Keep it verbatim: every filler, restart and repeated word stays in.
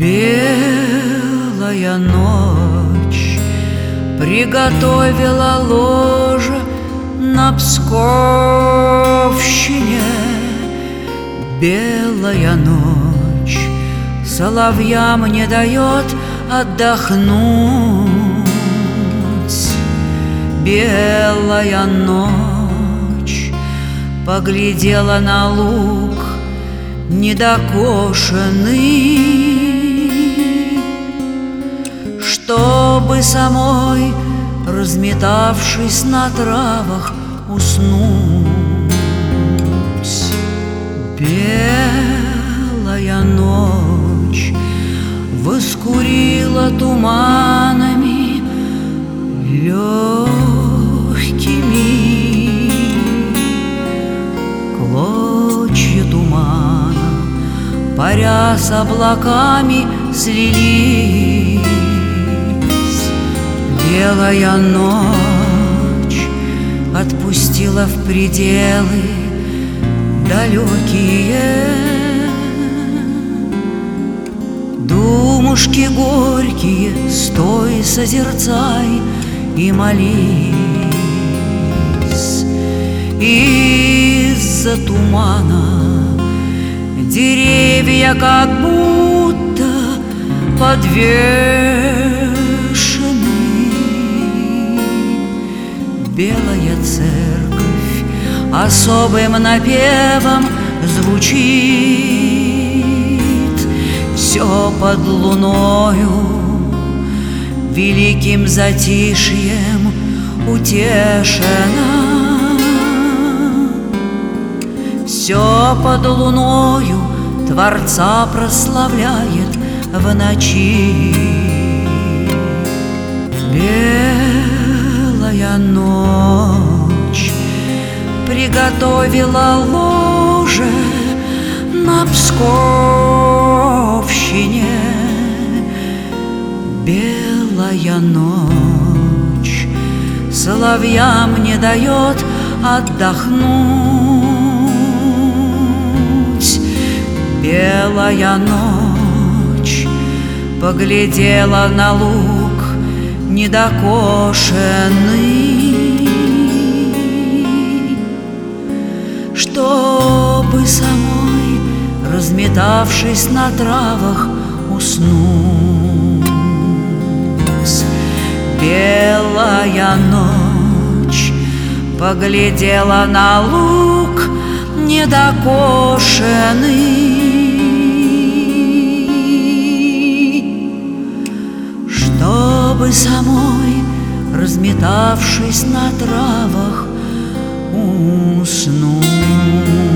Белая ночь приготовила ложе на Псковщине. Белая ночь соловьям не дает отдохнуть. Белая ночь поглядела на луг недокошенный, чтобы самой, разметавшись на травах, уснуть. Белая ночь воскурила туманами легкими, клочья тумана, паря с облаками, слились. Белая ночь отпустила в пределы далекие думушки горькие. Стой, созерцай и молись. Из-за тумана деревья как будто подвешены. Белая церковь особым напевом звучит. Все под луною великим затишьем утешено. Все под луною Творца прославляет в ночи. Белая ночь приготовила ложе на Псковщине. Белая ночь соловьям не дает отдохнуть. Белая ночь поглядела на луг недокошенный, чтобы самой, разметавшись на травах, уснуть. Белая ночь поглядела на луг недокошенный, чтобы самой, разметавшись на травах, уснуть.